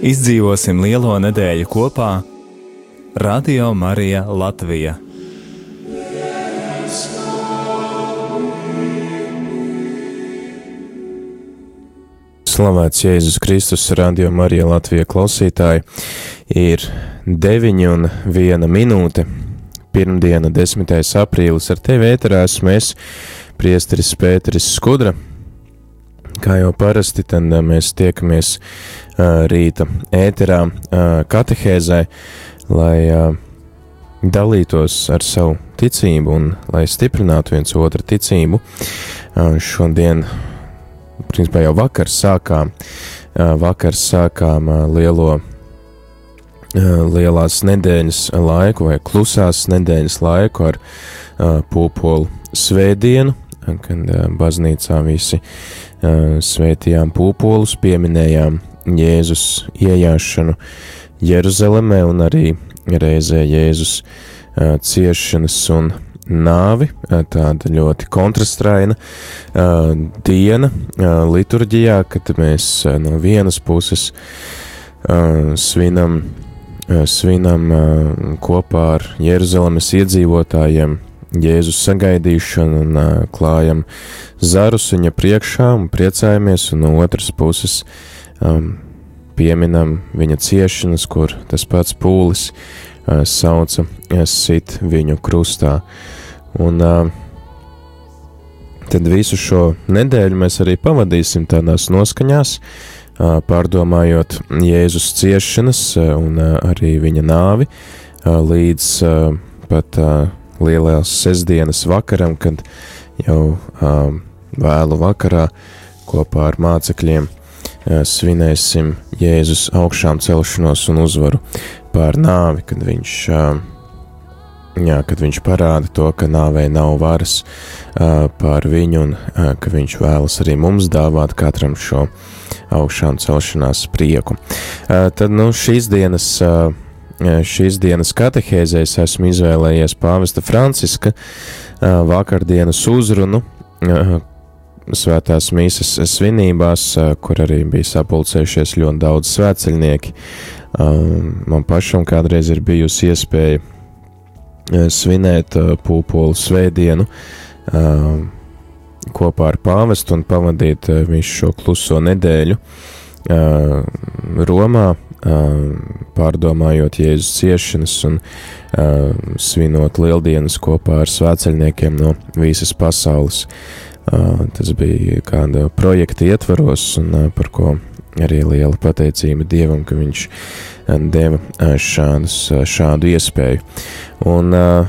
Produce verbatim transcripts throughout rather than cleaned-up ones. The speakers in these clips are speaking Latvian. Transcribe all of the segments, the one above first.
Izdzīvosim lielo nedēļu kopā. Radio Marija Latvija. Slavēts Jēzus Kristus, Radio Marija Latvija klausītāji. Ir deviņi un viena minūte. Pirmdiena, desmitais aprīlis. Ar tevi ēterā esmu es, priesteris Pēteris Skudra. Kā jau parasti, tad mēs tiekamies uh, rīta ēterā uh, katehēzē, lai uh, dalītos ar savu ticību un lai stiprinātu viens otru ticību. Uh, šodien, principā jau vakar sākām, uh, vakar sākām uh, lielo, uh, lielās nedēļas laiku vai klusās nedēļas laiku ar uh, pūpolu svētdienu, kad uh, baznīcā visi uh, svētījām pūpolus, pieminējām Jēzus iejāšanu Jeruzalemē un arī reizē Jēzus uh, ciešanas un nāvi, uh, tāda ļoti kontrastraina uh, diena uh, liturģijā, kad mēs uh, no vienas puses uh, svinam, uh, svinam uh, kopā ar Jeruzalemes iedzīvotājiem Jēzus sagaidīšanu un uh, klājam zarus viņa priekšā un priecājamies, un no otras puses um, pieminam viņa ciešanas, kur tas pats pūlis uh, sauca sit viņu krustā. Un uh, tad visu šo nedēļu mēs arī pavadīsim tādās noskaņās, uh, pārdomājot Jēzus ciešanas uh, un uh, arī viņa nāvi uh, līdz uh, pat uh, lielās sestdienas vakaram, kad jau um, vēlu vakarā kopā ar mācekļiem uh, svinēsim Jēzus augšām celšanos un uzvaru pār nāvi, kad viņš, uh, jā, kad viņš parāda to, ka nāvei nav varas uh, pār viņu un uh, ka viņš vēlas arī mums dāvāt katram šo augšām celšanās prieku. Uh, tad, nu, šīs dienas uh, Šīs dienas katehēzēs esmu izvēlējies pāvesta Franciska vakardienas uzrunu svētās mīsas svinībās, kur arī bija sapulcējušies ļoti daudz svētceļnieki. Man pašam kādreiz ir bijusi iespēja svinēt pūpolu svētdienu kopā ar pāvestu un pavadīt visu šo kluso nedēļu Romā, pārdomājot Jēzus ciešanas un uh, svinot lieldienas kopā ar svētceļniekiem no visas pasaules. Uh, tas bija kāda projekta ietvaros un uh, par ko arī liela pateicība Dievam, ka viņš uh, deva uh, šādus, uh, šādu iespēju. Un uh,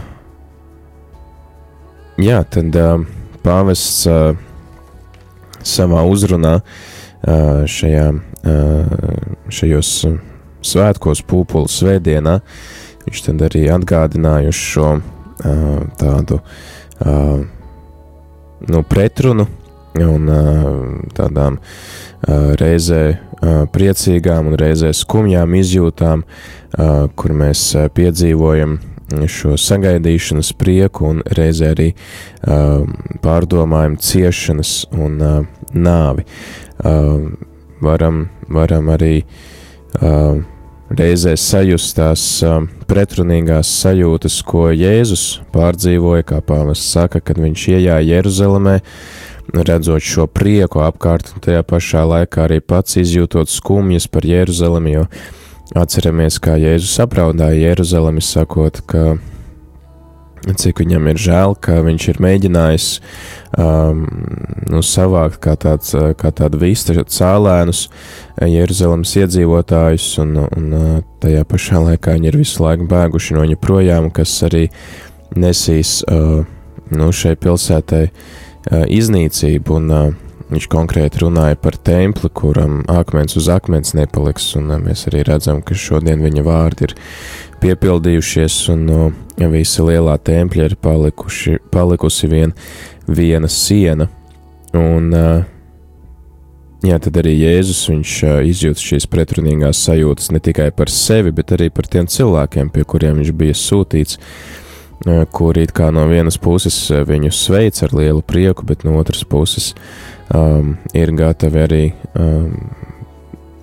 jā, tad uh, pāvests uh, savā uzrunā uh, šajā šajos svētkos pūpolu svētdienā, viņš tad arī atgādināja uz šo tādu nu, pretrunu un tādām reizē priecīgām un reizē skumjām izjūtām, kur mēs piedzīvojam šo sagaidīšanas prieku un reizē arī pārdomājam ciešanas un nāvi. Varam, varam arī uh, reizē sajust tās uh, pretrunīgās sajūtas, ko Jēzus pārdzīvoja, kā pāvests saka, kad viņš iejāja Jeruzalemē, redzot šo prieku apkārt, un tajā pašā laikā arī pats izjūtot skumjas par Jeruzalemi, jo atceramies, kā Jēzus apraudāja Jeruzalemi, sakot, ka cik viņam ir žēl, ka viņš ir mēģinājis um, nu, savākt kā, tāds, kā tādu vista cēlēnus Jeruzalemes iedzīvotājus, un, un tajā pašā laikā viņi ir visu laiku bēguši no viņa projām, kas arī nesīs uh, nu, šai pilsētai uh, iznīcību, un uh, viņš konkrēti runāja par templi, kuram akmens uz akmens nepaliks, un uh, mēs arī redzam, ka šodien viņa vārdi ir piepildījušies, un no visa lielā tempļa ir palikuši, palikusi vien viena siena. Un, jā, tad arī Jēzus, viņš izjūt šīs pretrunīgās sajūtas ne tikai par sevi, bet arī par tiem cilvēkiem, pie kuriem viņš bija sūtīts, kuri it kā no vienas puses viņu sveic ar lielu prieku, bet no otras puses um, ir gatavi arī um,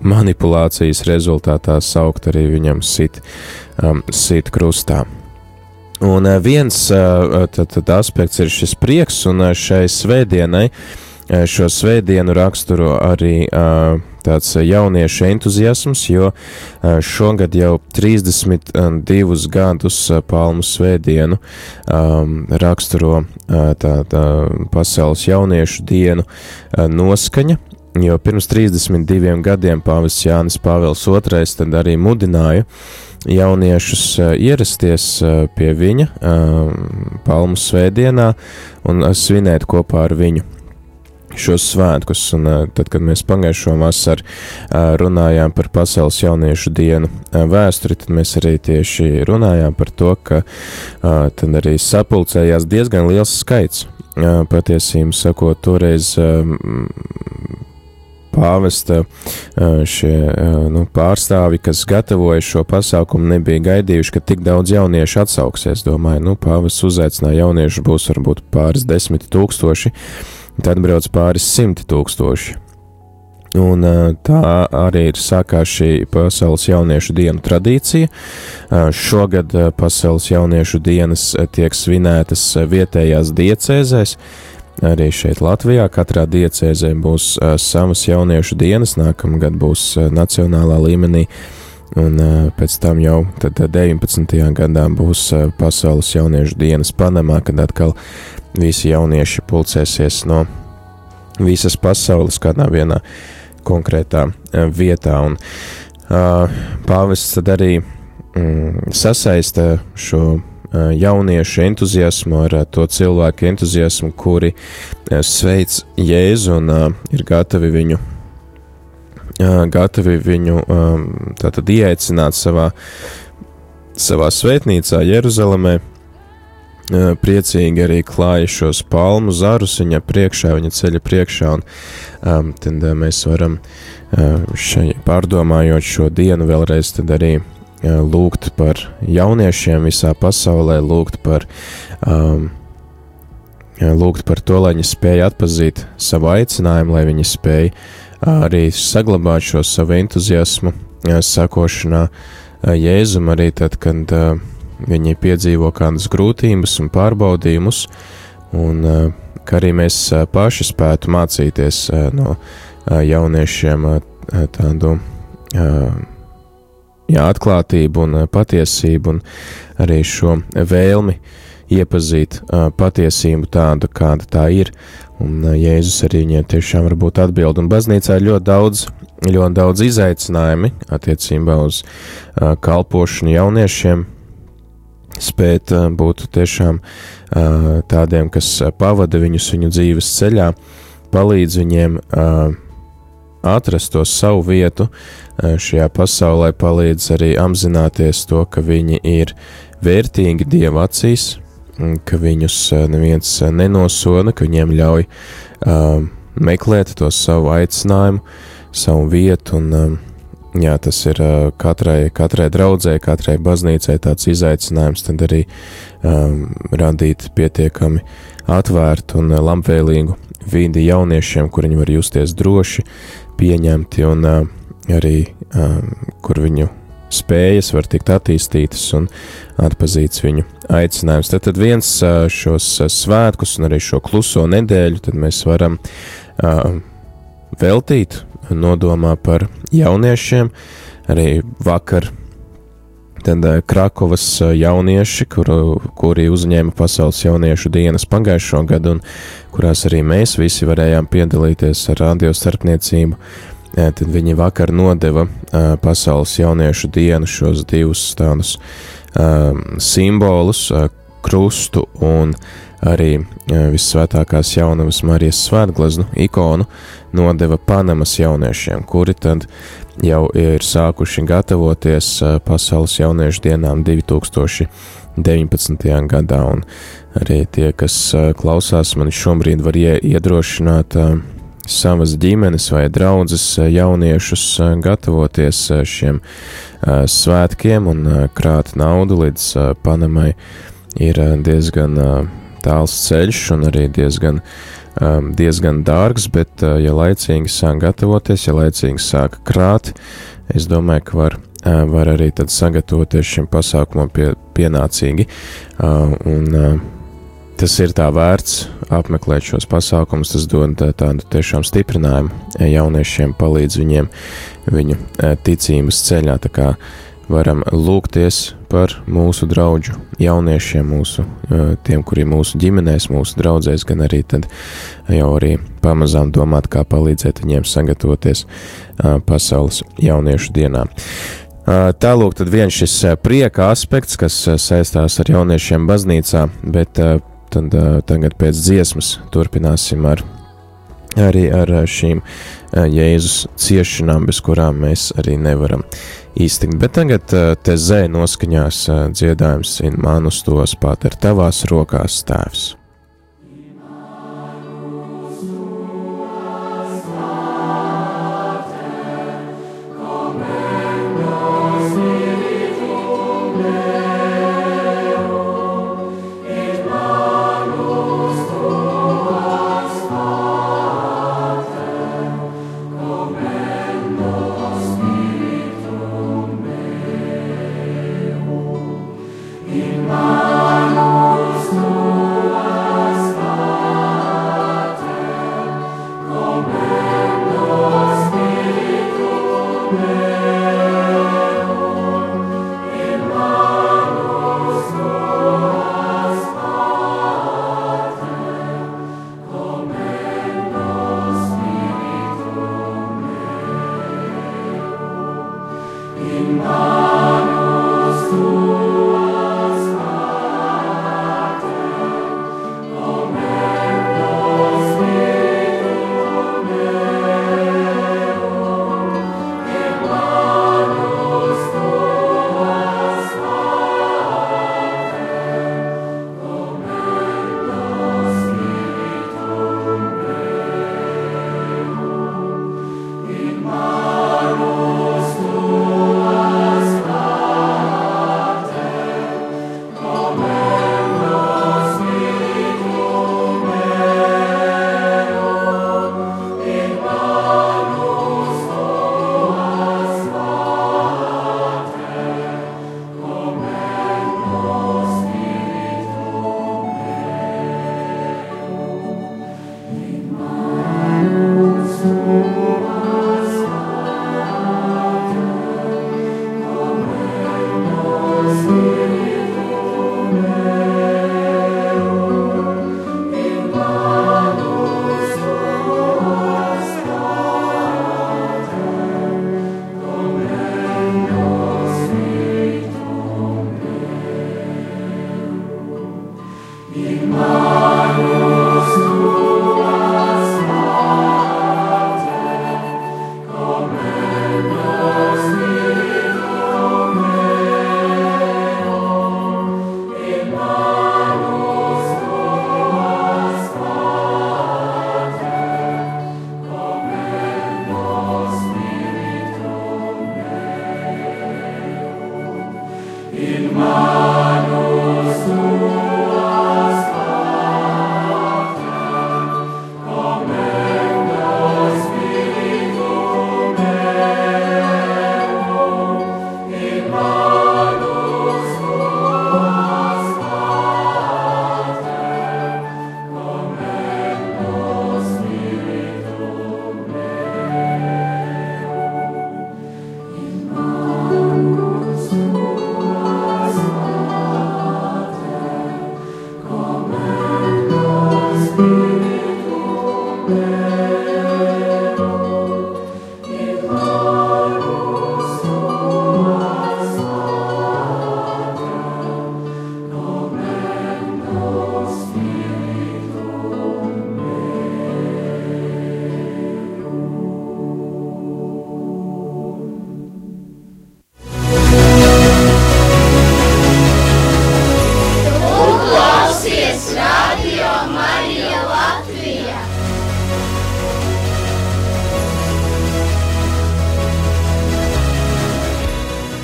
manipulācijas rezultātā saukt arī viņam sit, um, sit krustā. Un uh, viens uh, tad, tad aspekts ir šis prieks, un uh, šai svētdienai, uh, šo svētdienu raksturo arī uh, tāds jauniešu entuziasms, jo uh, šogad jau trīsdesmit divus gadus uh, Palmu svētdienu um, raksturo uh, tā, tā pasaules jauniešu dienu uh, noskaņa, jo pirms trīsdesmit diviem gadiem pāvests Jānis Pāvils otrais tad arī mudināja jauniešus uh, ierasties uh, pie viņa uh, Palmu svētdienā un uh, svinēt kopā ar viņu šos svētkus, un uh, tad, kad mēs pagājušo vasaru uh, runājām par pasaules jauniešu dienu uh, vēsturi, tad mēs arī tieši runājām par to, ka uh, tad arī sapulcējās diezgan liels skaits. Uh, patiesību sakot, toreiz uh, pāvesta uh, šie uh, nu, pārstāvi, kas gatavoja šo pasākumu, nebija gaidījuši, ka tik daudz jauniešu atsauksies. Domāju, nu, pāvests uzaicināja jauniešu, būs varbūt pāris desmit tūkstoši, tad brauc pāris simti tūkstoši. Un tā arī ir sākās šī pasaules jauniešu dienu tradīcija. Šogad pasaules jauniešu dienas tiek svinētas vietējās diecēzēs. Arī šeit Latvijā katrā diecēzē būs savas jauniešu dienas, nākamgad būs nacionālā līmenī, un pēc tam jau tad deviņpadsmitajā gadā būs pasaules jauniešu dienas Panamā, kad atkal visi jaunieši pulcēsies no visas pasaules kādā vienā konkrētā vietā, un uh, pāvests tad arī mm, sasaista šo uh, jauniešu entuziasmu ar uh, to cilvēku entuziasmu, kuri uh, sveic Jēzu un uh, ir gatavi viņu, uh, gatavi viņu um, tātad ieaicināt savā, savā svētnīcā Jeruzalemē. Priecīgi arī klāja šos palmu zarus viņa priekšā, viņa ceļa priekšā, un um, tad uh, mēs varam uh, šai, pārdomājot šo dienu vēlreiz tad arī uh, lūgt par jauniešiem visā pasaulē, lūgt par, um, lūgt par to, lai viņi spēj atpazīt savu aicinājumu, lai viņi spēj uh, arī saglabāt šo savu entuziasmu, uh, sakošanā uh, Jēzum arī tad, kad uh, viņi piedzīvo kādas grūtības un pārbaudījumus, un ka arī mēs paši spētu mācīties no jauniešiem tādu jā, atklātību un patiesību, un arī šo vēlmi iepazīt patiesību tādu, kāda tā ir, un Jēzus arī viņiem tiešām varbūt atbild, un baznīcā ir ļoti daudz, ļoti daudz izaicinājumi attiecībā uz kalpošanu jauniešiem, spēt būt tiešām tādiem, kas pavada viņus viņu dzīves ceļā, palīdz viņiem atrast to savu vietu šajā pasaulē, palīdz arī apzināties to, ka viņi ir vērtīgi Dieva acīs, ka viņus neviens nenosoda, ka viņiem ļauj meklēt to savu aicinājumu, savu vietu, un jā, tas ir katrai, katrai draudzē, katrai baznīcai tāds izaicinājums, tad arī um, radīt pietiekami atvērtu un labvēlīgu vidi jauniešiem, kur viņi var justies droši, pieņemti, un uh, arī, um, kur viņu spējas var tikt attīstītas un atpazīts viņu aicinājums. Tad, tad viens uh, šos svētkus un arī šo kluso nedēļu, tad mēs varam uh, veltīt nodomā par jauniešiem. Arī vakar tad Krakovas jaunieši, kuru, kuri uzņēma pasaules jauniešu dienas pagājušo gadu, un kurās arī mēs visi varējām piedalīties ar radio starpniecību, tad viņi vakar nodeva pasaules jauniešu dienu šos divus tādus simbolus, krustu un arī Vissvētākās jaunavas Marijas svētgleznu ikonu nodeva Panamas jauniešiem, kuri tad jau ir sākuši gatavoties pasaules jauniešu dienām divi tūkstoši deviņpadsmitajā gadā, un arī tie, kas klausās mani šobrīd, var iedrošināt savas ģimenes vai draudzes jauniešus gatavoties šiem svētkiem un krāt naudu līdz Panamai. Ir diezgan tāls ceļš un arī diezgan um, diezgan dārgs, bet, uh, ja laicīgi sāk gatavoties, ja laicīgi sāk krāt, es domāju, ka var, uh, var arī tad sagatavoties šim pasākumam pie, pienācīgi, uh, un uh, tas ir tā vērts apmeklēt šos pasākumus, tas dod tādu tiešām stiprinājumu jauniešiem, palīdz viņiem viņu ticības ceļā, tā kā varam lūgties par mūsu draudžu jauniešiem, mūsu, tiem, kuri mūsu ģimenēs, mūsu draudzēs, gan arī tad jau arī pamazām domāt, kā palīdzēt viņiem sagatavoties pasaules jauniešu dienām. Tālūk tad viens šis prieka aspekts, kas saistās ar jauniešiem baznīcā, bet tad tagad pēc dziesmas turpināsim ar, arī ar šīm Jēzus ciešanām, bez kurām mēs arī nevaram iztikt. Bet tagad te zē noskaņās dziedājums in manus tos pater tavās rokās, Tēvs.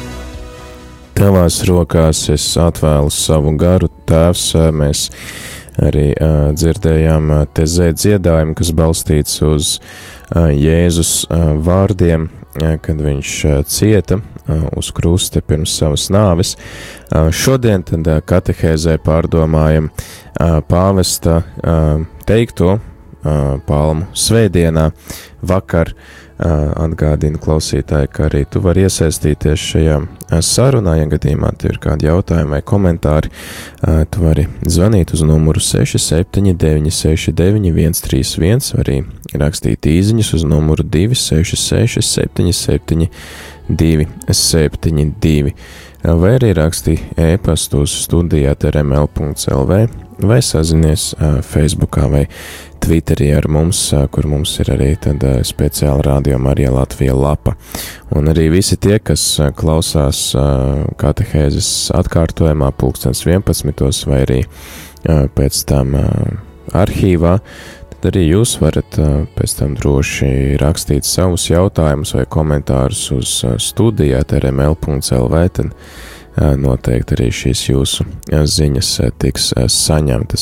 Tavās rokās es atvēlu savu garu, Tēvs, mēs arī uh, dzirdējām uh, tezē dziedājumu, kas balstīts uz uh, Jēzus uh, vārdiem, uh, kad viņš uh, cieta uh, uz krusta pirms savas nāves. Uh, šodien tad uh, katehēzē pārdomājam uh, pāvesta uh, teikto uh, Palmu svētdienā. Vakar uh, atgādinu klausītāji, ka arī tu vari iesaistīties šajā sarunā, ja gadījumā tev ir kādi jautājumi vai komentāri. Uh, tu vari zvanīt uz numuru seši septiņi deviņi seši deviņi viens trīs viens, vai arī rakstīt īziņas uz numuru divi seši seši septiņi septiņi divi septiņi divi, vai arī rakstī e-pastu uz studija at r m l punkts l v, vai sazinies uh, Facebookā vai Twitterī ar mums, uh, kur mums ir arī tad uh, speciāla Radio Marija Latvija lapa. Un arī visi tie, kas uh, klausās uh, katehēzes atkārtojumā pulkstens vienpadsmitos vai arī uh, pēc tam uh, arhīvā, tad arī jūs varat uh, pēc tam droši rakstīt savus jautājumus vai komentārus uz uh, studija at r m l punkts l v, tad uh, noteikti arī šīs jūsu uh, ziņas uh, tiks uh, saņemtas.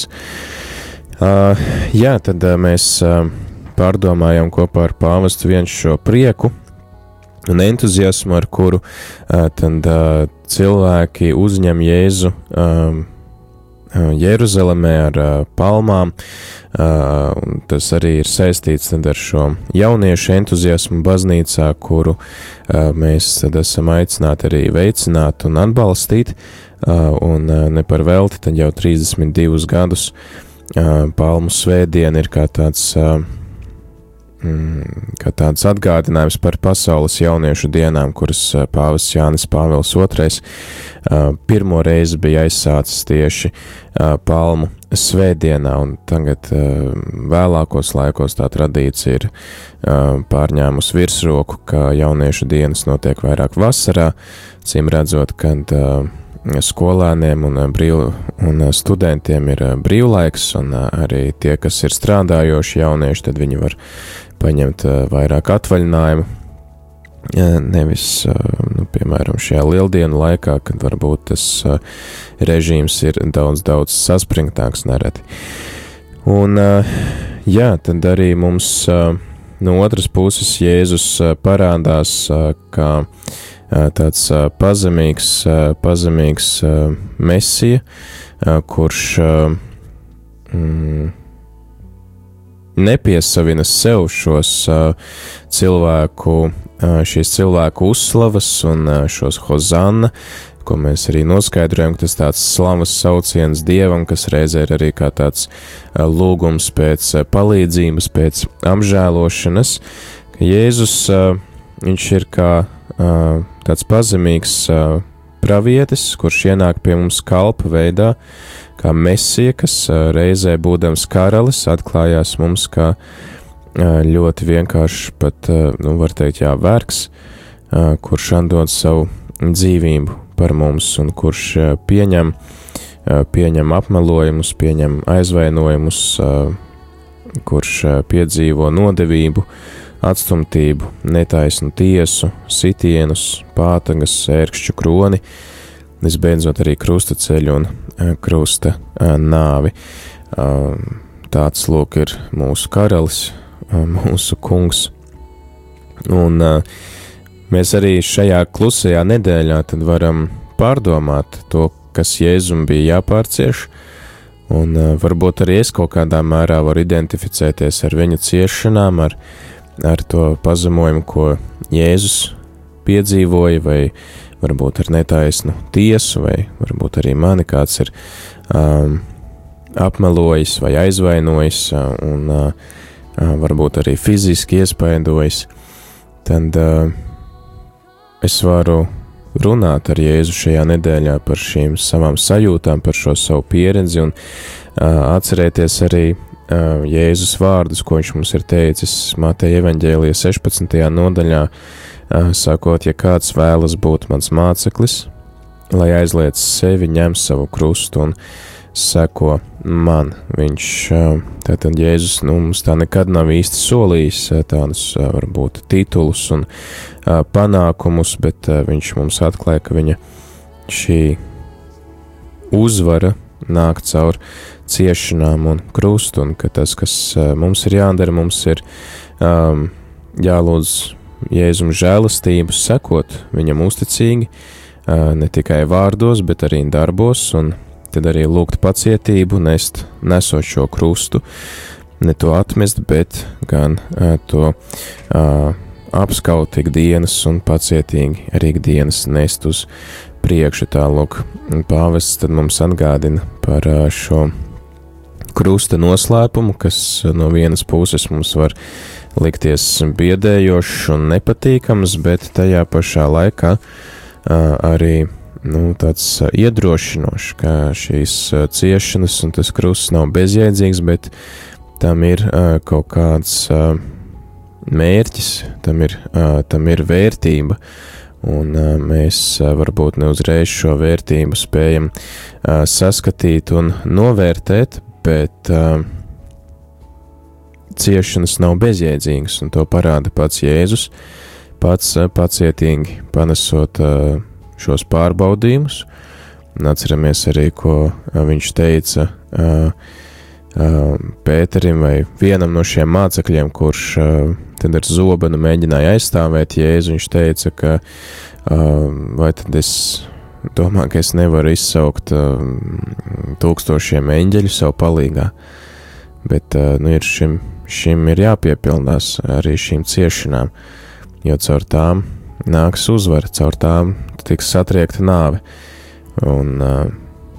Uh, jā, tad uh, mēs uh, pārdomājam kopā ar pāvestu viens šo prieku un entuziasmu, ar kuru uh, tad uh, cilvēki uzņem Jēzu uh, Jeruzalemē ar uh, palmām, uh, un tas arī ir saistīts tad ar šo jauniešu entuziasmu baznīcā, kuru uh, mēs tad esam aicināti arī veicināt un atbalstīt, uh, un uh, ne par velti tad jau trīsdesmit divus gadus uh, Palmu svētdiena ir kā tāds, uh, mm, kā tāds atgādinājums par pasaules jauniešu dienām, kuras uh, pāvests Jānis Pāvils otrais uh, pirmo reizi bija aizsācis tieši uh, Palmu svētdienā, un tagad uh, vēlākos laikos tā tradīcija ir uh, pārņēmusi virsroku, ka jauniešu dienas notiek vairāk vasarā, cim redzot, kad uh, skolēniem un, brīv, un studentiem ir brīvlaiks, un arī tie, kas ir strādājoši jaunieši, tad viņi var paņemt vairāk atvaļinājumu, nevis, nu, piemēram, šajā lieldienu laikā, kad varbūt tas režīms ir daudz, daudz saspringtāks nereti. Un, jā, tad arī mums no otras puses Jēzus parādās kā tāds pazemīgs, pazemīgs mesija, kurš mm, nepiesavina sev šos cilvēku, šīs cilvēku uzslavas un šos hozanna, ko mēs arī noskaidrojam, ka tas tāds slavas sauciens Dievam, kas reizē ir arī kā tāds lūgums pēc palīdzības, pēc apžēlošanas, ka Jēzus, viņš ir kā tāds pazemīgs pravietis, kurš ienāk pie mums kalpa veidā, kā mesija, kas reizē būdams karalis atklājās mums kā ļoti vienkārši pat, nu, var teikt, jā, vergs, kurš atdod savu dzīvību par mums un kurš pieņem, pieņem apmelojumus, pieņem aizvainojumus, kurš piedzīvo nodevību, atstumtību, netaisnu tiesu, sitienus, pātagas, ērkšķu kroni, visbeidzot arī krusta ceļu un krusta nāvi. Tāds lūk ir mūsu karalis, mūsu kungs. Un mēs arī šajā klusajā nedēļā tad varam pārdomāt to, kas Jēzum bija jāpārcieš, un varbūt arī es kaut kādā mērā varu identificēties ar viņa ciešanām, ar ar to pazemojumu, ko Jēzus piedzīvoja, vai varbūt ar netaisnu tiesu, vai varbūt arī mani kāds ir um, apmelojis vai aizvainojis, un uh, varbūt arī fiziski iespaidojis, tad uh, es varu runāt ar Jēzu šajā nedēļā par šīm savām sajūtām, par šo savu pieredzi, un uh, atcerēties arī Jēzus vārdus, ko viņš mums ir teicis Mateja evaņģēlija sešpadsmitajā nodaļā, sakot, ja kāds vēlas būt mans māceklis, lai aizliec sevi, ņem savu krustu un seko man. Viņš, tātad Jēzus, nu, mums tā nekad nav īsti solījis tādus, varbūt, titulus un panākumus, bet viņš mums atklāja, ka viņa šī uzvara nāk caur ciešanām un krustu, un ka tas, kas mums ir jādara, mums ir um, jālūdz Jēzum žēlastību, sekot viņam uzticīgi, uh, ne tikai vārdos, bet arī darbos, un tad arī lūgt pacietību, nest, nesot šo krustu, ne to atmest, bet gan uh, to uh, apskaut ikdienas un pacietīgi arī ikdienas nest uz priekšu. Tālūk, pāvests tad mums atgādina par uh, šo krusta noslēpumu, kas no vienas puses mums var likties biedējošs un nepatīkams, bet tajā pašā laikā uh, arī nu, tāds uh, iedrošinošs, ka šīs uh, ciešanas un tas krusts nav bezjēdzīgs, bet tam ir uh, kaut kāds uh, mērķis, tam ir, uh, tam ir vērtība, un uh, mēs uh, varbūt neuzreiz šo vērtību spējam uh, saskatīt un novērtēt, bet uh, ciešanas nav bezjēdzīgas, un to parāda pats Jēzus, pats uh, pacietīgi panesot uh, šos pārbaudījumus. Un atceramies arī, ko uh, viņš teica uh, uh, Pēterim vai vienam no šiem mācekļiem, kurš uh, tad ar zobenu mēģināja aizstāvēt Jēzu. Viņš teica, ka uh, vai tad es domāju, ka es nevaru izsaukt uh, tūkstošiem eņģeļu savu palīgā, bet uh, nu, ir šim, šim ir jāpiepildās arī šīm ciešanām, jo caur tām nāks uzvara, caur tām tiks satriekta nāve, un uh,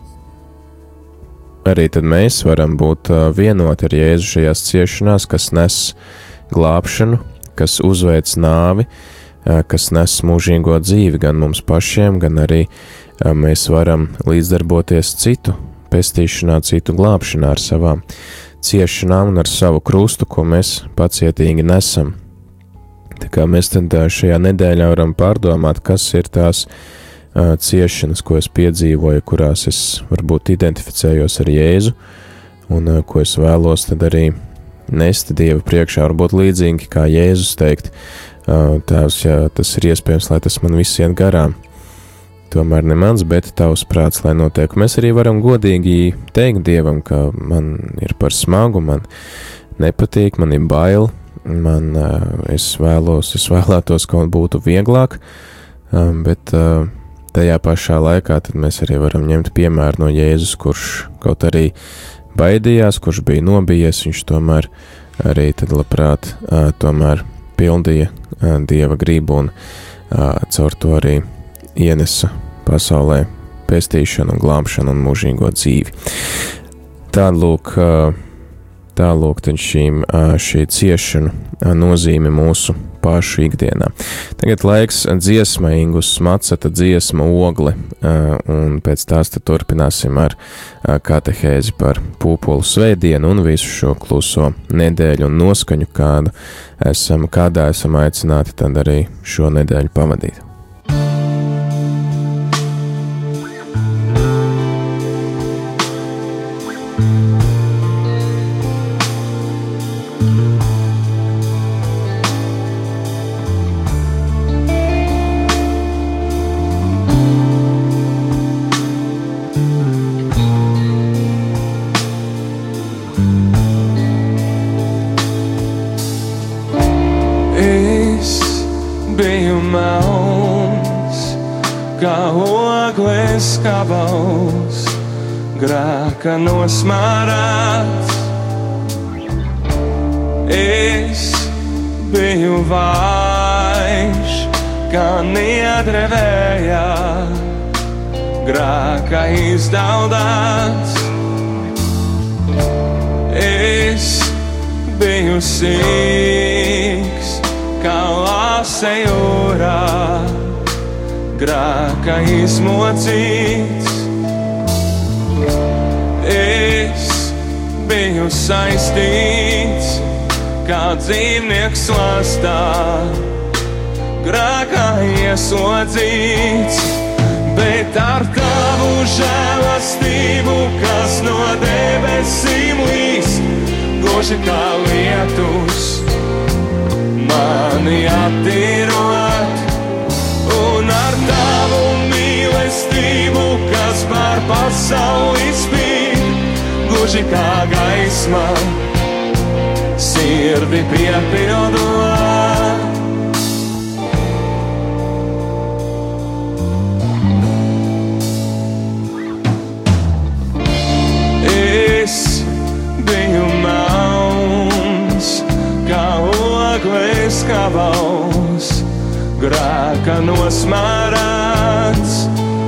arī tad mēs varam būt uh, vienoti ar Jēzu šajās ciešanās, kas nes glābšanu, kas uzveic nāvi, kas nes mūžīgo dzīvi gan mums pašiem, gan arī mēs varam līdzdarboties citu pestīšanā, citu glābšanā ar savām ciešanām un ar savu krustu, ko mēs pacietīgi nesam. Tā kā mēs tad šajā nedēļā varam pārdomāt, kas ir tās uh, ciešanas, ko es piedzīvoju, kurās es varbūt identificējos ar Jēzu, un uh, ko es vēlos tad arī nest Dievu priekšā, varbūt līdzīgi kā Jēzus teikt, Tēvs, ja tas ir iespējams, lai tas man viss iet garām, tomēr ne mans, bet tavs prāts, lai notiek. Mēs arī varam godīgi teikt Dievam, ka man ir par smagu, man nepatīk, man ir bail, man, es vēlos, es vēlētos, ka man būtu vieglāk, bet tajā pašā laikā tad mēs arī varam ņemt piemēru no Jēzus, kurš kaut arī baidījās, kurš bija nobijies, viņš tomēr arī tad labprāt tomēr pildīja Dieva gribu un caur to arī ienesa pasaulē pestīšanu un glābšanu un mūžīgo dzīvi. Tālūk, tālūk tad šīm, šī ciešana nozīme mūsu pašu ikdienā. Tagad laiks dziesmai, Ingus Macata dziesma Ogle, un pēc tās tad turpināsim ar katehēzi par pūpolu svētdienu un visu šo kluso nedēļu un noskaņu, kādu esam, kādā esam aicināti tad arī šo nedēļu pavadīt. Skavals, grēka nosmārāts, es biju vājš, kā niedrevējā, grēka izdaudāts, es biju sīks, kā lāse jūrā, grēka izmocīts, es biju saistīts, kā dzīvnieks lastā, grēkā ieslodzīts, bet ar tavu žēlastību, kas no debesīm līst, gluži kā lietus, mani attīrot. Un ar tavu mīlestību, kas pār pasauli spīd, gluži kā gaisma, sirdi piepildot. Es biju mauns, kā ogles kabals, grēka nosmārāts.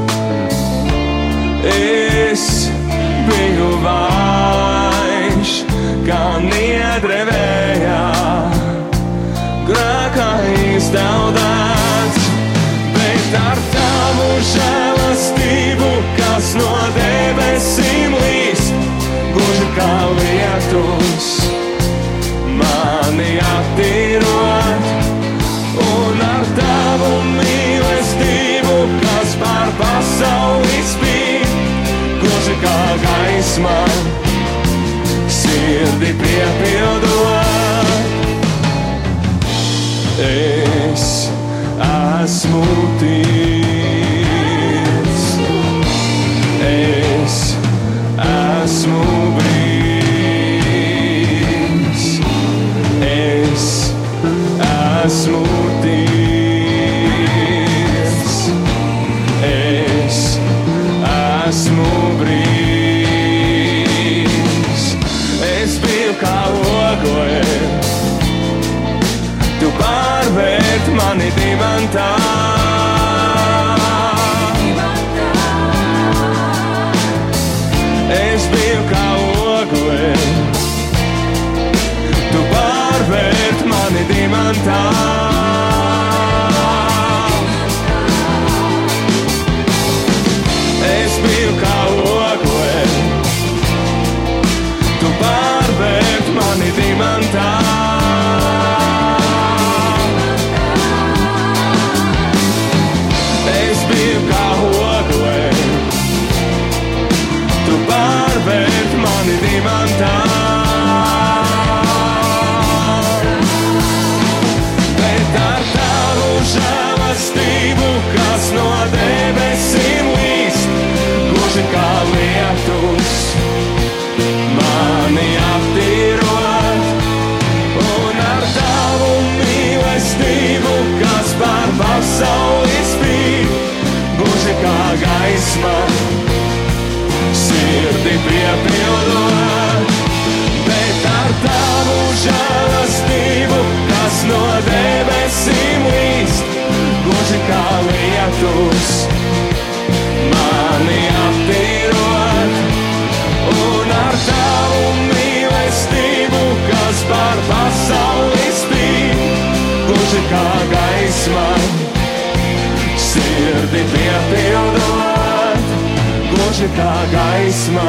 Es biju vājš, kā niedre vējā, grēkā izdaudāts, bet ar tavu žēlastību, kas no debesīm līst, gluži kā lietus, mani attīrot, un ar tavu mīlestību, kas pār pasauli spīd, gluži kā gaisma, sirdi piepildot. Es esmu tīrs, es esmu brīvs, es esmu tīrs, es esmu brīvs. Es biju kā ogle, tu pārvērt mani dimantā. Es biju kā ogle, tu pārvērt mani dimantā. Es biju kā ogle, tu pārvērt mani dimantā. Es biju kā ogle, tu pārvērt mani dimantā. Bet ar tavu žēlastību, kas no debesīm līst, gluži kā lietus, mani attīrot, un ar tavu mīlestību, kas pār pasauli spīd, gluži kā gaisma, sirdi piepildot. Bet ar tavu žēlastību, kas no debesīm līst, gluži kā lietus, mani attīrot, un ar tavu mīlestību, kas pār pasauli spīd, gluži kā gaisma, sirdi piepildot, gluži kā gaisma,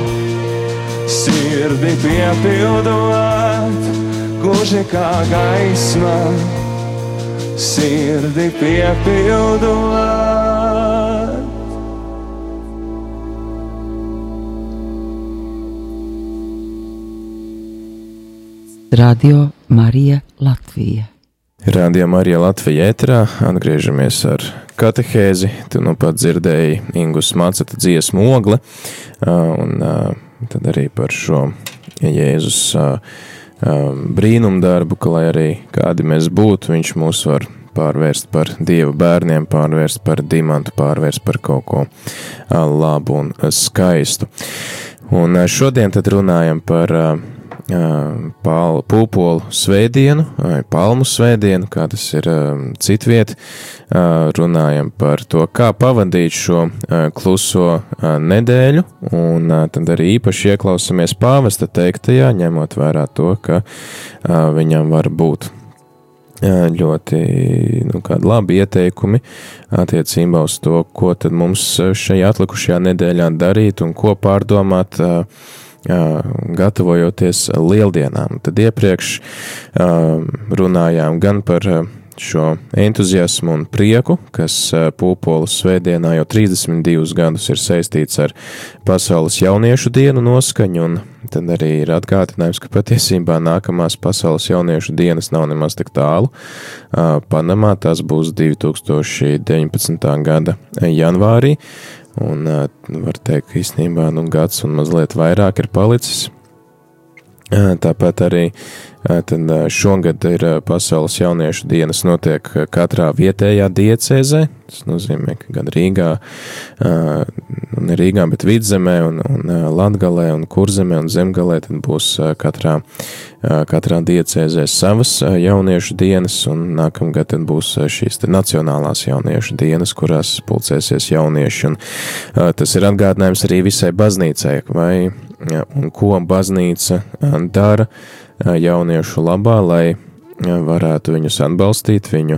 sirdi piepildot, gluži kā gaisma, sirdi piepildot. Radio Marija Latvija. Radio Marija Latvija ēterā atgriežamies ar katehēzi. Tu nu pat dzirdēji Ingus Maceta dziesmu Ogle, un tad arī par šo Jēzus brīnumdarbu, ka lai arī kādi mēs būtu, viņš mūs var pārvērst par Dieva bērniem, pārvērst par dimantu, pārvērst par kaut ko labu un skaistu. Un šodien tad runājam par Pal, pūpolu svētdienu, vai palmu svētdienu, kā tas ir citviet, runājam par to, kā pavadīt šo kluso nedēļu, un tad arī īpaši ieklausamies pāvesta teiktajā, ņemot vērā to, ka viņam var būt ļoti nu, kādi labi ieteikumi attiecībā uz to, ko tad mums šajā atlikušajā nedēļā darīt un ko pārdomāt, gatavojoties lieldienām. Tad iepriekš runājām gan par šo entuziasmu un prieku, kas pūpolu svētdienā jau trīsdesmit divus gadus ir saistīts ar pasaules jauniešu dienu noskaņu, un tad arī ir atgādinājums, ka patiesībā nākamās pasaules jauniešu dienas nav nemaz tik tālu. Panamā tās būs divi tūkstoši deviņpadsmitā gada janvārī, un var teikt, ka īstenībā nu, gads un mazliet vairāk ir palicis. Tāpat arī tad šogad ir Pasaules jauniešu dienas notiek katrā vietējā diecēzē. Tas nozīmē, ka gan Rīgā, ne Rīgā, bet Vidzemē un, un Latgalē un Kurzemē un Zemgalē tad būs katrā, katrā diecēzē savas jauniešu dienas, un nākamgad tad būs šīs te nacionālās jauniešu dienas, kurās pulcēsies jaunieši. Un tas ir atgādinājums arī visai baznīcai, vai un ko baznīca dara jauniešu labā, lai varētu viņus atbalstīt viņu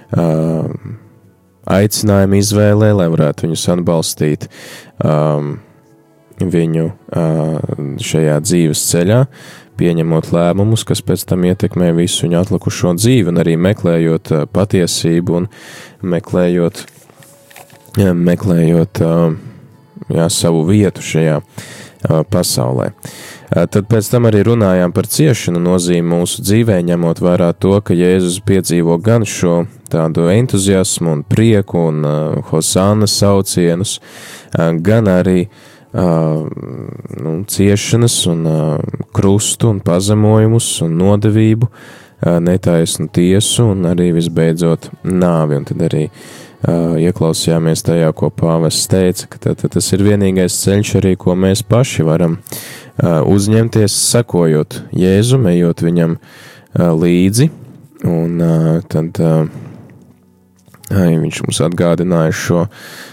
aicinājumu izvēlē, lai varētu viņus atbalstīt um, viņu uh, šajā dzīves ceļā, pieņemot lēmumus, kas pēc tam ietekmē visu viņu atlikušo dzīvi, un arī meklējot uh, patiesību un meklējot, ja, meklējot uh, jā, savu vietu šajā uh, pasaulē. Uh, tad pēc tam arī runājām par ciešanu nozīmi mūsu dzīvē, ņemot vērā to, ka Jēzus piedzīvo gan šo tādu entuziasmu un prieku un uh, hosāna saucienus, uh, gan arī uh, nu, ciešanas un uh, krustu un pazemojumus un nodevību, uh, netaisnu tiesu un arī visbeidzot nāvi. Un tad arī uh, ieklausījāmies tajā, ko pāvests teica, ka tad, tad tas ir vienīgais ceļš arī, ko mēs paši varam uh, uzņemties, sekojot Jēzum, ejot viņam uh, līdzi, un uh, tad uh, viņš mums atgādināja šo,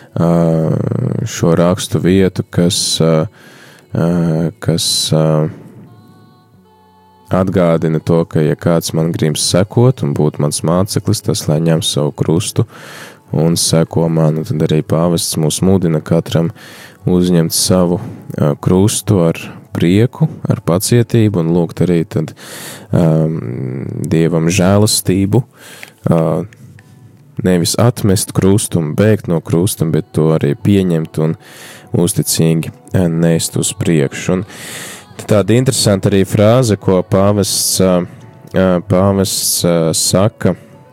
šo rakstu vietu, kas, kas atgādina to, ka ja kāds man grib sekot un būt mans māceklis, tas lai ņem savu krustu un seko man, tad arī pāvests mūs mudina katram uzņemt savu krustu ar prieku, ar pacietību un lūgt arī tad um, Dievam žēlastību, uh, nevis atmest krustu un bēgt no krusta, bet to arī pieņemt un uzticīgi nest uz priekšu. Un tāda interesanta arī frāze, ko pāvests, pāvests saka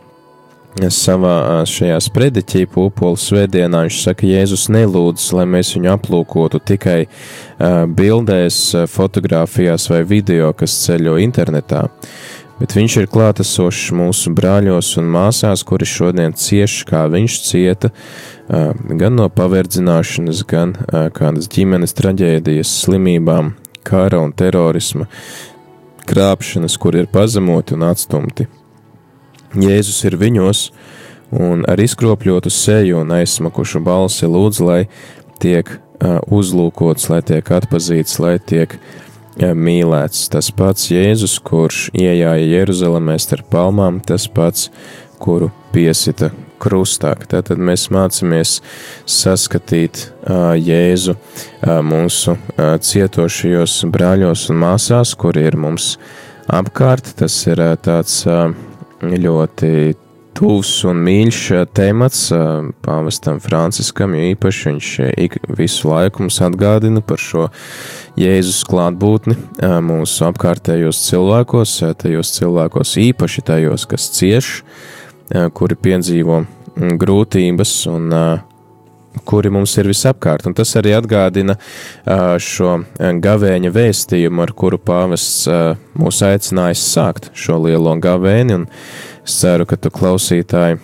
savā šajā sprediķī Pūpolu svētdienā. Viņš saka, Jēzus nelūdz, lai mēs viņu aplūkotu tikai bildēs, fotogrāfijās vai video, kas ceļo internetā, bet viņš ir klātesošs mūsu brāļos un māsās, kuri šodien cieš, kā viņš cieta, gan no paverdzināšanas, gan kādas ģimenes traģēdijas, slimībām, kara un terorisma, krāpšanas, kur ir pazemoti un atstumti. Jēzus ir viņos, un ar izkropļotu seju un aizsmakušu balsi lūdz, lai tiek uzlūkots, lai tiek atpazīts, lai tiek mīlēts. Tas pats Jēzus, kurš iejāja Jeruzalemē starp palmām, tas pats, kuru piesita krustā. Tātad mēs mācāmies saskatīt uh, Jēzu uh, mūsu uh, cietošajos brāļos un māsās, kuri ir mums apkārt. Tas ir uh, tāds uh, ļoti tuvs un mīļš temats pāvestam Franciskam, jo īpaši viņš ik visu laiku mums atgādina par šo Jēzus klātbūtni mūsu apkārtējos cilvēkos, tajos cilvēkos īpaši tajos, kas cieš, kuri piedzīvo grūtības un kuri mums ir visapkārt. Un tas arī atgādina šo gavēņa vēstījumu, ar kuru pāvests mūs aicinājis sākt šo lielo gavēni, un es ceru, ka tu, klausītāji,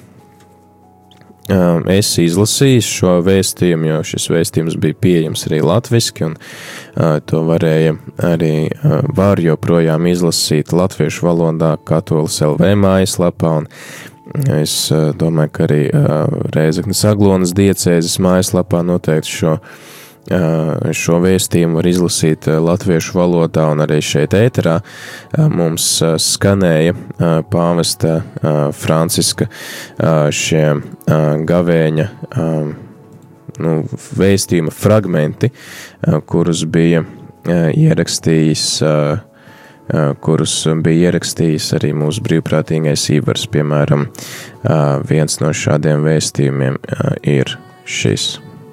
esi izlasījis šo vēstījumu, jo šis vēstījums bija pieejams arī latviski, un to varēja arī var joprojām izlasīt latviešu valodā Katolis L V mājaslapā, un es domāju, ka arī Rēzeknes Aglonas diecēzes mājaslapā noteikti šo, šo vēstījumu var izlasīt latviešu valodā, un arī šeit ēterā mums skanēja pāvesta Franciska šie gavēņa nu, vēstījuma fragmenti, kurus bija ierakstījis kurus bija ierakstījis arī mūsu brīvprātīgais Ivars. Piemēram, viens no šādiem vēstījumiem ir šis.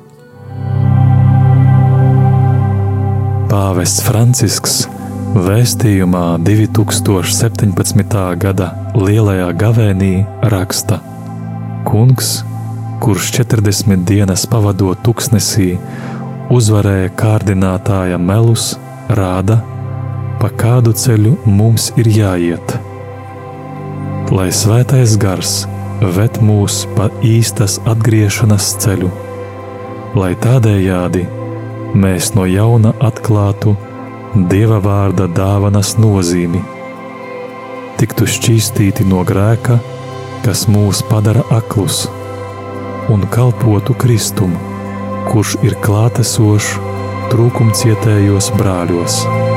Pāvests Francisks vēstījumā divi tūkstoši septiņpadsmitā gada lielajā gavēnī raksta: Kungs kurš četrdesmit dienas pavadot tuksnesī, uzvarēja kārdinātāja melus, rāda, pa kādu ceļu mums ir jāiet. Lai svētais gars ved mūs pa īstas atgriešanas ceļu, lai tādējādi mēs no jauna atklātu Dieva vārda dāvanas nozīmi, tiktu šķīstīti no grēka, kas mūs padara aklus, un kalpotu Kristum, kurš ir klātesošs trūkumcietējos brāļos.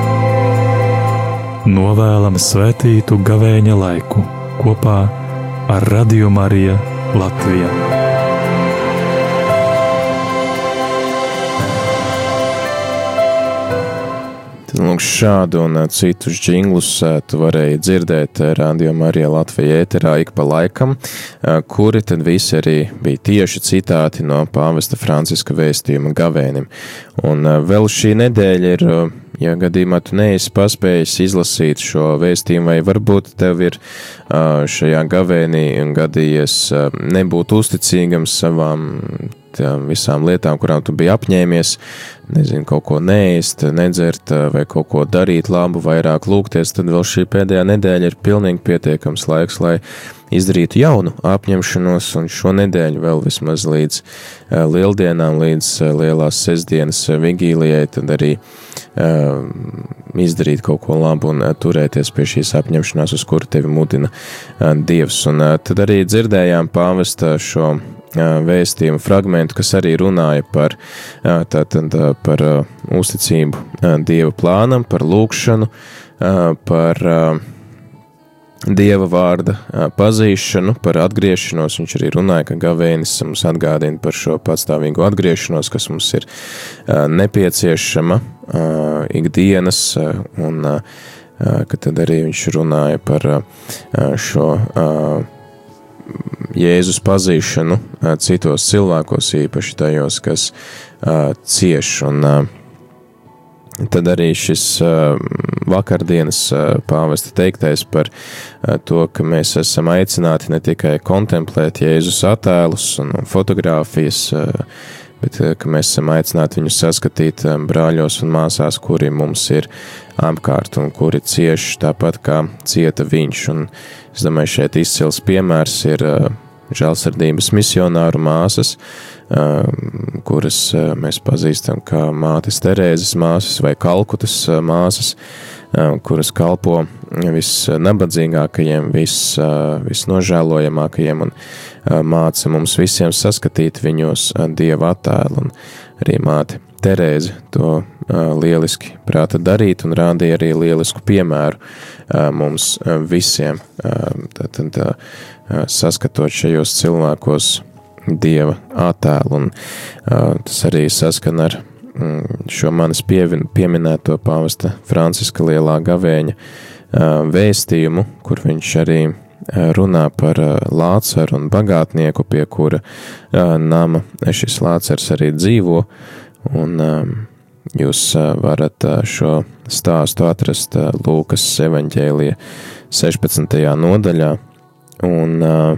Novēlam svētītu gavēņa laiku kopā ar Radio Marija Latvija. Lūk, šādu un citus džinglus tu varēji dzirdēt Radio Marija Latvija ēterā ik pa laikam, kuri tad visi arī bija tieši citāti no pāvesta Franciska vēstījuma gavēnim. Un vēl šī nedēļa ir, ja gadījumā tu neesi paspējis izlasīt šo vēstījumu, vai varbūt tev ir šajā gavēnī gadījies nebūt uzticīgam savām visām lietām, kurām tu biji apņēmies, nezinu, kaut ko neēst, nedzert vai kaut ko darīt labu, vairāk lūgties, tad vēl šī pēdējā nedēļa ir pilnīgi pietiekams laiks, lai izdarītu jaunu apņemšanos, un šo nedēļu vēl vismaz līdz uh, lieldienām, līdz uh, lielās sestdienas uh, vigīlijai, tad arī uh, izdarīt kaut ko labu un uh, turēties pie šīs apņemšanās, uz kuru tevi mudina uh, Dievs. Un uh, tad arī dzirdējām pāvesta šo vēstījumu fragmentu, kas arī runāja par, tātad, par uzticību Dieva plānam, par lūgšanu, par Dieva vārda pazīšanu, par atgriešanos. Viņš arī runāja, ka gavēnis mums atgādina par šo patstāvīgo atgriešanos, kas mums ir nepieciešama ikdienas, un ka tad arī viņš runāja par šo Jēzus pazīšanu citos cilvēkos, īpaši tajos, kas uh, cieš. Un uh, tad arī šis uh, vakardienas uh, pāvesta teiktais par uh, to, ka mēs esam aicināti ne tikai kontemplēt Jēzus attēlus un fotogrāfijas, uh, bet uh, ka mēs esam aicināti viņus saskatīt uh, brāļos un māsās, kuri mums ir apkārt un kuri cieš tāpat kā cieta viņš. Un es domāju, šeit izcils piemērs ir uh, žēlsirdības misionāru māsas, uh, kuras uh, mēs pazīstam kā mātes Terēzes māsas vai Kalkutas uh, māsas, uh, kuras kalpo visnabadzīgākajiem, vis, uh, visnožēlojamākajiem un uh, māca mums visiem saskatīt viņos uh, Dieva attēlu. Un arī māte Terēze to uh, lieliski prāta darīt un rādīja arī lielisku piemēru uh, mums uh, visiem, uh, tātad uh, saskatot šajos cilvēkos Dieva attēlu. Un uh, tas arī saskan ar mm, šo manis pievin, pieminēto pāvesta Franciska lielā gavēņa uh, vēstījumu, kur viņš arī uh, runā par uh, Lācaru un bagātnieku, pie kura uh, nama šis Lācars arī dzīvo. Un um, jūs uh, varat uh, šo stāstu atrast uh, Lūkas evaņģēlija sešpadsmitajā nodaļā, un uh,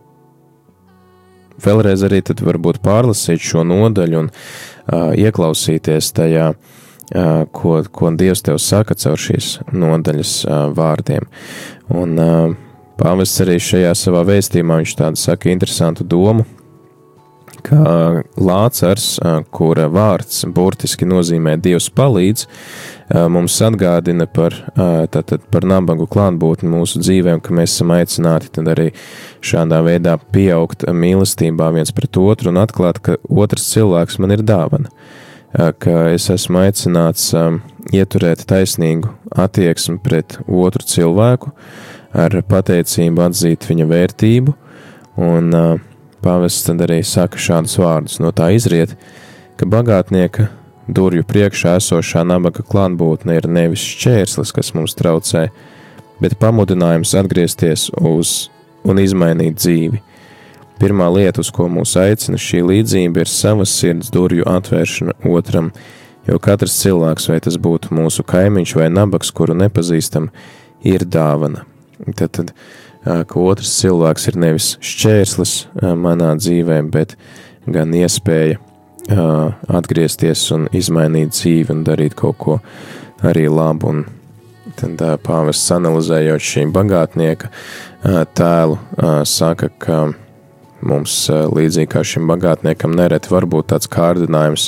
vēlreiz arī tad varbūt pārlasīt šo nodaļu un uh, ieklausīties tajā, uh, ko, ko Dievs tev saka caur šīs nodaļas uh, vārdiem. Un uh, pāvests arī šajā savā vēstījumā viņš tādu saka interesantu domu, ka Lācars, kura vārds burtiski nozīmē Dievs palīdz, mums atgādina par, tātad par nabagu klātbūtni mūsu dzīvēm, ka mēs esam aicināti tad arī šādā veidā pieaugt mīlestībā viens pret otru un atklāt, ka otrs cilvēks man ir dāvana, ka es esmu aicināts ieturēt taisnīgu attieksmi pret otru cilvēku, ar pateicību atzīt viņa vērtību, un pāvests tad arī saka šādus vārdus: no tā izriet, ka bagātnieka durvju priekšā esošā nabaga klātbūtne ir nevis šķērslis, kas mums traucē, bet pamudinājums atgriezties uz un izmainīt dzīvi. Pirmā lieta, uz ko mūs aicina šī līdzība, ir savas sirds durvju atvēršana otram, jo katrs cilvēks, vai tas būtu mūsu kaimiņš vai nabags, kuru nepazīstam, ir dāvana. Tad, tad ka otrs cilvēks ir nevis šķērslis manā dzīvē, bet gan iespēja atgriezties un izmainīt dzīvi un darīt kaut ko arī labu. Un tad pāvests, analizējot šī bagātnieka tēlu, saka, ka mums līdzīgi kā šim bagātniekam nereti var būt tāds kārdinājums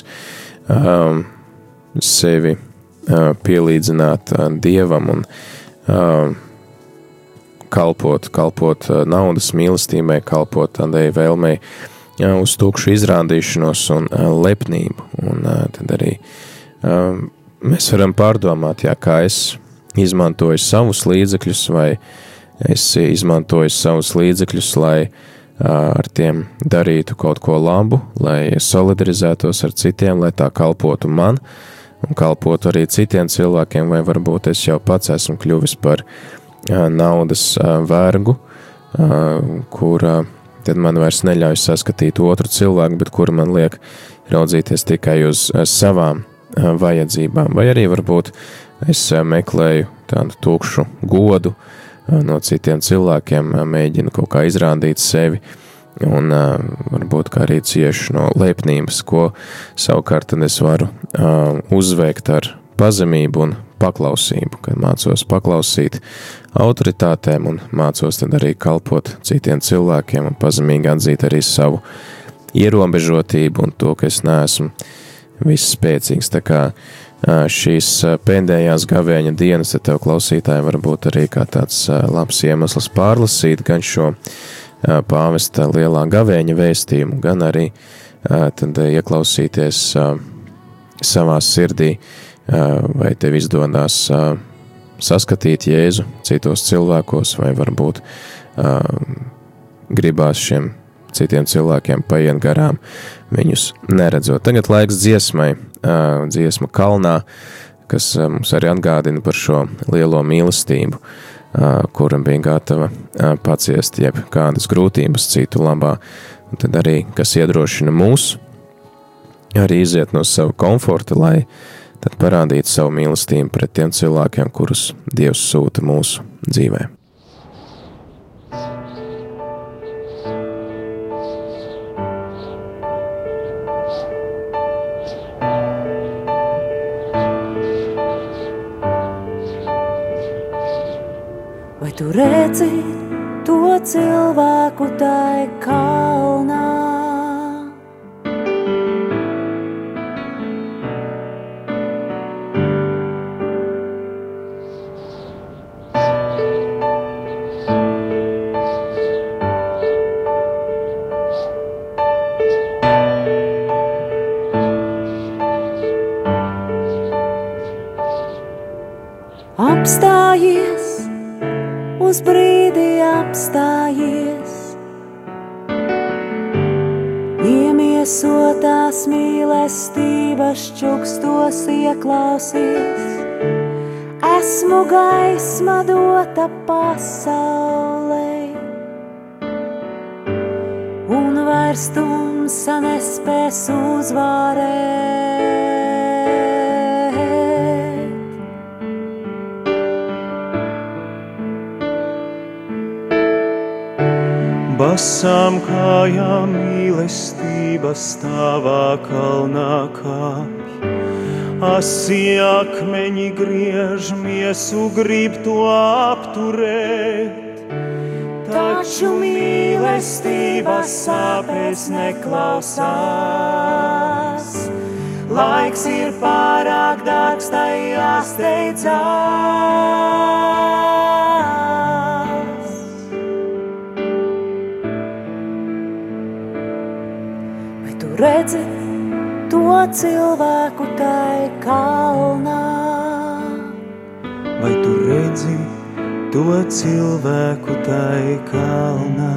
sevi pielīdzināt Dievam un kalpot, kalpot naudas mīlestībai, kalpot tādai vēlmei uz tukšu izrādīšanos un lepnību. Un tad arī mēs varam pārdomāt, jā, kā es izmantoju savus līdzekļus, vai es izmantoju savus līdzekļus, lai ar tiem darītu kaut ko labu, lai solidarizētos ar citiem, lai tā kalpotu man un kalpotu arī citiem cilvēkiem, vai varbūt es jau pats esmu kļuvis par naudas vergu, kura tad man vairs neļauj saskatīt otru cilvēku, bet kura man liek raudzīties tikai uz savām vajadzībām, vai arī varbūt es meklēju tādu tukšu godu no citiem cilvēkiem, mēģinu kaut kā izrādīt sevi un varbūt kā arī cieši no lepnības, ko savukārt tad es varu uzveikt ar pazemību un paklausību, kad mācos paklausīt autoritātēm un mācos tad arī kalpot citiem cilvēkiem un pazemīgi atzīt arī savu ierobežotību un to, ka es neesmu visspēcīgs. Tā kā šīs pēdējās gavēņa dienas, tad tev klausītāji varbūt arī kā tāds labs iemesls pārlasīt gan šo pāvesta lielā gavēņa vēstījumu, gan arī tad ieklausīties savā sirdī, vai tev izdodās saskatīt Jēzu citos cilvēkos, vai varbūt gribās šiem citiem cilvēkiem paiet garām, viņus neredzot. Tagad laiks dziesmai, dziesma Kalnā, kas mums arī atgādina par šo lielo mīlestību, kura bija gatava paciest jeb kādas grūtības citu labā, un tad arī, kas iedrošina mūs, arī iziet no sava komforta, lai tad parādītu savu mīlestību pret tiem cilvēkiem, kurus Dievs sūta mūsu dzīvē. Vai tu redzi to cilvēku tai kalnā? Apstājies, uz brīdi apstājies, iemiesotās mīlestības čukstos ieklausies. Esmu gaisma dota pasaulei, un vairs tumsa nespēs uzvarēt. Basām kājām mīlestības tavā kalnā kāpj, asi akmeņi griež, miesu grib to apturēt. Taču mīlestības sāpēs neklausās, laiks ir pārāk dārgs, tai jāsteidzās. Redzi to cilvēku tai kalnā. Vai tu redzi to cilvēku tai kalnā?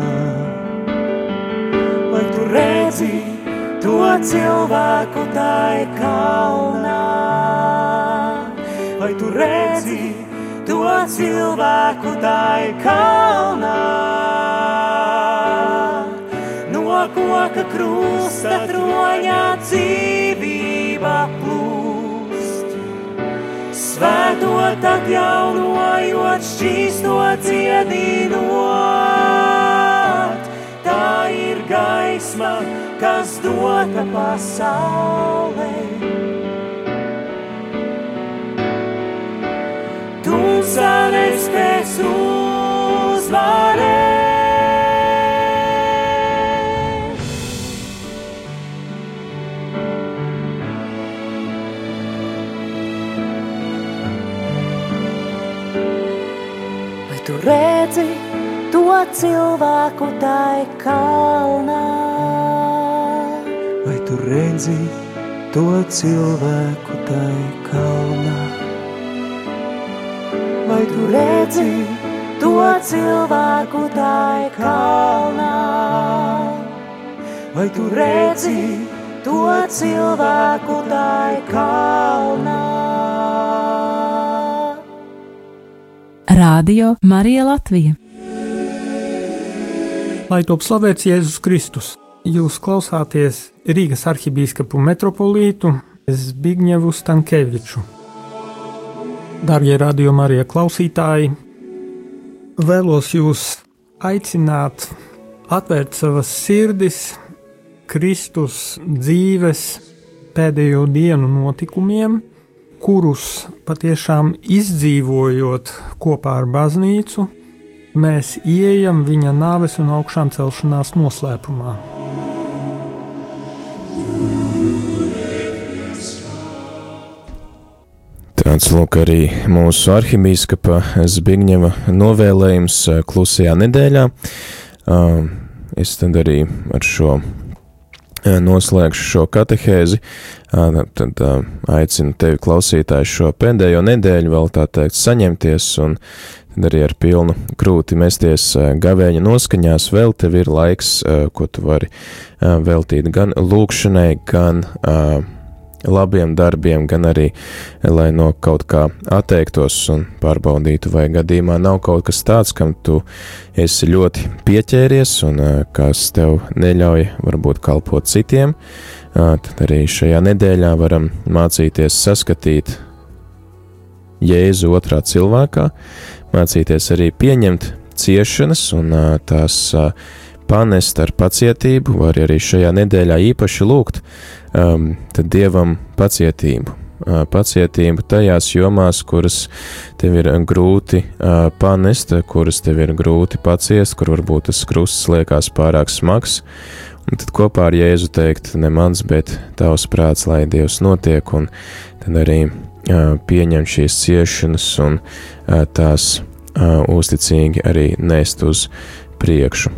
Vai tu redzi to cilvēku tai kalnā? Vai tu redzi to cilvēku tai kalnā? No koka krusta troņā dzīvība plūst, svētot atjaunojot šķīsto dziedinot. Tā ir gaisma, kas dota pasaulē. Tumsa nespēs uzvarēt. Vai tu redzi to cilvēku tai kalnā? Vai tu redzi to cilvēku tai kalnā? Vai tu redzi to cilvēku tai kalnā? Vai tu redzi to cilvēku tai kalnā? Radio Marija Latvija. Lai top slavēts Jēzus Kristus. Jūs klausāties Rīgas arhibīskapu metropolītu Zbigņevu Stankeviču. Darbie Radio Marija klausītāji, vēlos jūs aicināt atvērt savas sirdis Kristus dzīves pēdējo dienu notikumiem, kurus patiešām izdzīvojot kopā ar baznīcu, mēs ieejam viņa nāves un augšām celšanās noslēpumā. Tāds lūk arī mūsu arhibīskapa Zbigņeva novēlējums klusajā nedēļā. Es tad arī ar šo noslēgšu šo katehēzi, tad aicinu tevi klausītāji šo pēdējo nedēļu vēl tā teikt saņemties un tad arī ar pilnu krūti mesties gavēņa noskaņās. Vēl tev ir laiks, ko tu vari veltīt gan lūkšanai, gan labiem darbiem, gan arī, lai no kaut kā atteiktos un pārbaudītu, vai gadījumā nav kaut kas tāds, kam tu esi ļoti pieķēries un kas tev neļauj varbūt kalpot citiem. Tad arī šajā nedēļā varam mācīties saskatīt Jēzu otrā cilvēkā, mācīties arī pieņemt ciešanas un tās panest ar pacietību, var arī šajā nedēļā īpaši lūgt um, tad Dievam pacietību. Uh, pacietību tajās jomās, kuras tev ir grūti uh, panest, kuras tev ir grūti paciest, kur varbūt tas krusts liekas pārāk smags, un tad kopā ar Jēzu teikt, ne mans, bet tavs prāts, lai Dievs notiek, un tad arī uh, pieņem šīs ciešanas un uh, tās uh, uzticīgi arī nest uz priekšu.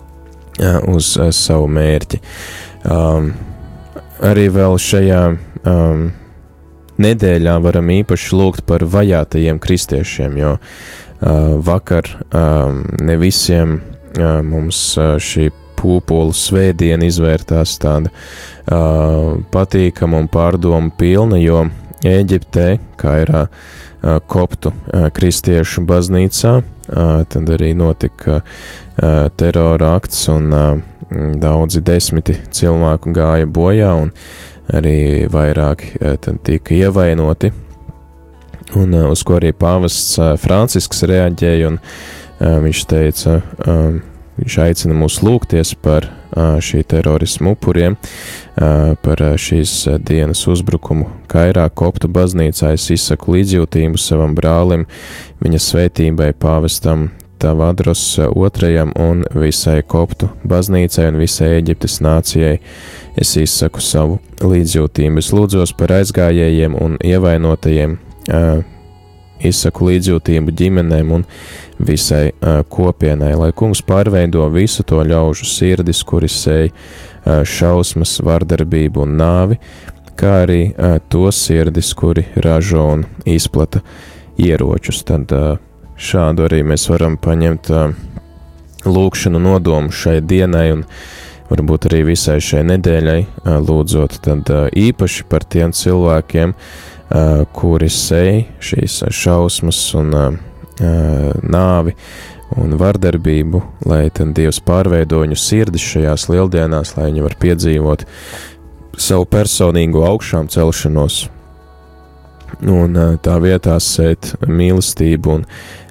Uz uh, savu mērķi. Um, arī vēl šajā um, nedēļā varam īpaši lūgt par vajātajiem kristiešiem, jo uh, vakar um, ne visiem uh, mums uh, šī pūpolu svētdiena izvērtās tāda uh, patīkama un pārdomu pilna, jo Ēģiptē, kā ir uh, koptu uh, kristiešu baznīcā, uh, tad arī notika uh, terora akts un uh, daudzi desmiti cilvēku gāja bojā un arī vairāki uh, tad tika ievainoti. Un uh, uz ko arī pāvests uh, Francisks reaģēja un uh, viņš teica, uh, viņš aicina mūs lūgties par uh, šī terorismu upuriem, uh, par uh, šīs uh, dienas uzbrukumu Kairā koptu baznīcā. Es izsaku līdzjūtību savam brālim, viņa svētībai pāvestam Tavadros otrajam un visai koptu baznīcai un visai Ēģiptes nācijai. Es izsaku savu līdzjūtību. Es lūdzos par aizgājējiem un ievainotajiem, uh, izsaku līdzjūtību ģimenēm un visai uh, kopienai, lai kungs pārveido visu to ļaužu sirdis, kuri sēj uh, šausmas, vardarbību un nāvi, kā arī uh, to sirdis, kuri ražo un izplata ieročus. Tad uh, šādu arī mēs varam paņemt uh, lūkšanu nodomu šai dienai un varbūt arī visai šai nedēļai uh, lūdzot tad uh, īpaši par tiem cilvēkiem, Uh, kuri sēj šīs šausmas un uh, nāvi un vardarbību, lai tad Dievs pārveido viņu sirdis šajās lieldienās, lai viņi var piedzīvot savu personīgo augšām celšanos un uh, tā vietā sēt mīlestību un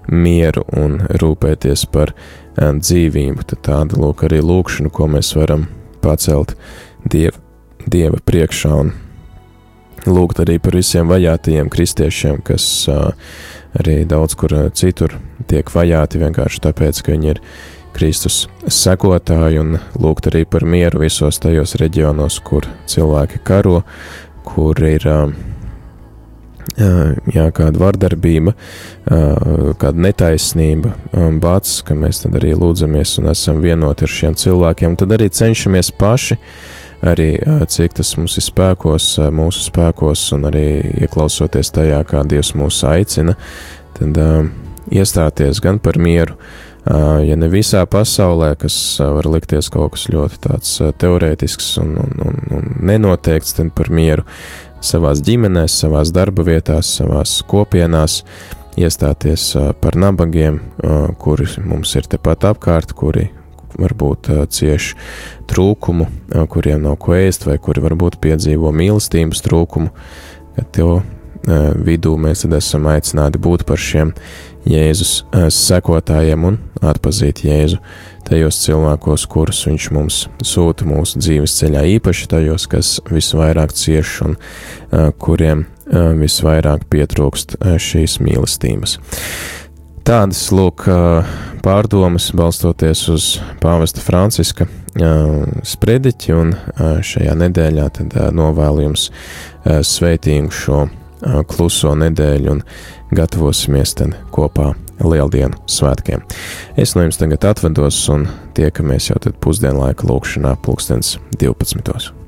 mieru un rūpēties par dzīvību. Tad tāda lūk arī lūkšana, ko mēs varam pacelt Dieva, Dieva priekšā un lūgt arī par visiem vajātajiem kristiešiem, kas uh, arī daudz kur citur tiek vajāti vienkārši tāpēc, ka viņi ir Kristus sekotāji, un lūgt arī par mieru visos tajos reģionos, kur cilvēki karo, kur ir uh, jā, kāda vardarbība, uh, kāda netaisnība, um, bats, ka mēs tad arī lūdzamies un esam vienoti ar šiem cilvēkiem, tad arī cenšamies paši arī cik tas mums ir spēkos, mūsu spēkos, un arī ieklausoties tajā, kā Dievs mūs aicina, tad uh, iestāties gan par mieru, uh, ja ne visā pasaulē, kas uh, var likties kaut kas ļoti tāds uh, teorētisks un, un, un, un nenoteikts, tad par mieru savās ģimenēs, savās darba vietās, savās kopienās, iestāties uh, par nabagiem, uh, kuri mums ir tepat apkārt, kuri varbūt uh, cieši trūkumu, uh, kuriem nav ko ēst, vai kuri varbūt piedzīvo mīlestības trūkumu, kad to uh, vidū mēs tad esam aicināti būt par šiem Jēzus uh, sekotājiem un atpazīt Jēzu tajos cilvēkos, kurus viņš mums sūta mūsu dzīves ceļā, īpaši tajos, kas visvairāk cieš un uh, kuriem uh, visvairāk pietrūkst uh, šīs mīlestības. Tādas, lūk, pārdomas balstoties uz pāvesta Franciska sprediķi, un šajā nedēļā tad novēlu jums sveitīgu šo kluso nedēļu un gatavosimies tad kopā Lieldienu svētkiem. Es no jums tagad atvedos un tiekamies jau tad pusdienlaika lūkšanā pulkstens divpadsmitos.